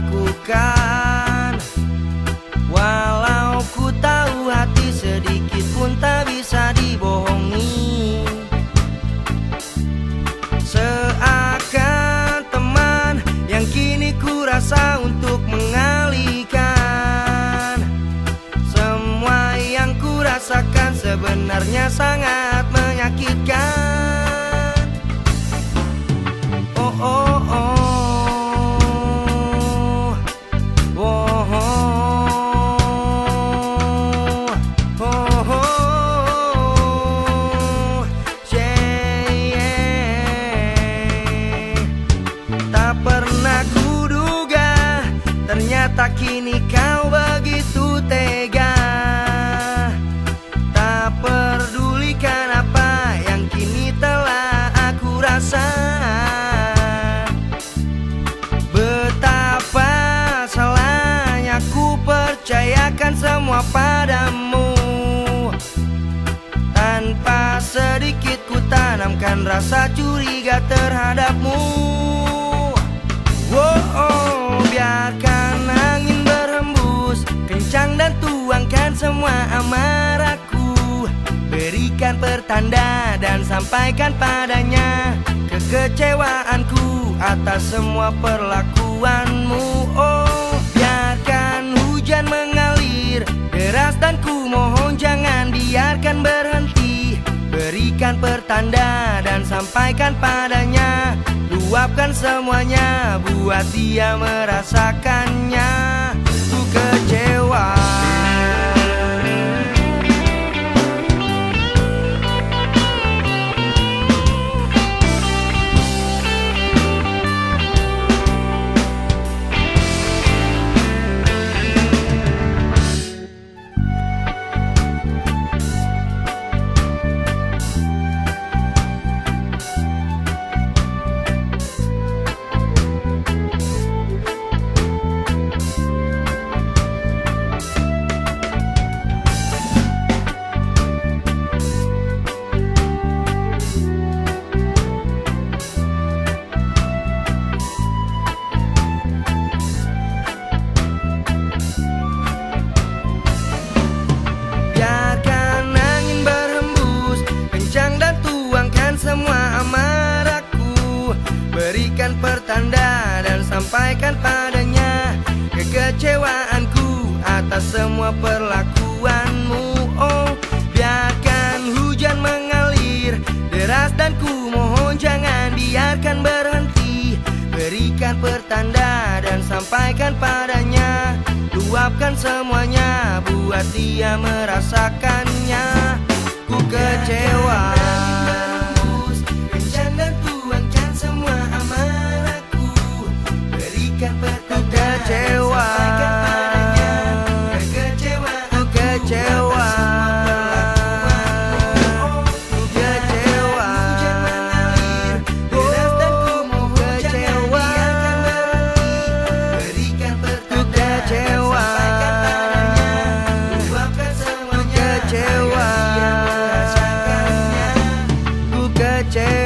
lakukan. Walau ku tahu hati sedikit pun tak bisa dibohongi. Seakan teman yang kini ku rasa untuk mengalihkan semua yang ku rasakan sebenarnya sangat menyakitkan. Oh oh oh. Ternyata kini kau begitu tega, tak pedulikan apa yang kini telah aku rasa. Betapa salahnya ku percayakan semua padamu, tanpa sedikit ku tanamkan rasa curiga terhadapmu. Oh, biarkan angin berhembus kencang dan tuangkan semua amarahku. Berikan pertanda dan sampaikan padanya kekecewaanku atas semua perlakuanmu. Oh, biarkan hujan mengalir deras dan ku mohon jangan biarkan berhenti. Berikan pertanda dan sampaikan padanya, luapkan semuanya, buat dia merasakannya. Ku kecewa. Berikan pertanda dan sampaikan padanya kekecewaanku atas semua perlakuanmu. Oh, biarkan hujan mengalir deras dan ku mohon jangan biarkan berhenti. Berikan pertanda dan sampaikan padanya, luapkan semuanya, buat dia merasakannya. Ku kecewa. Kecewa.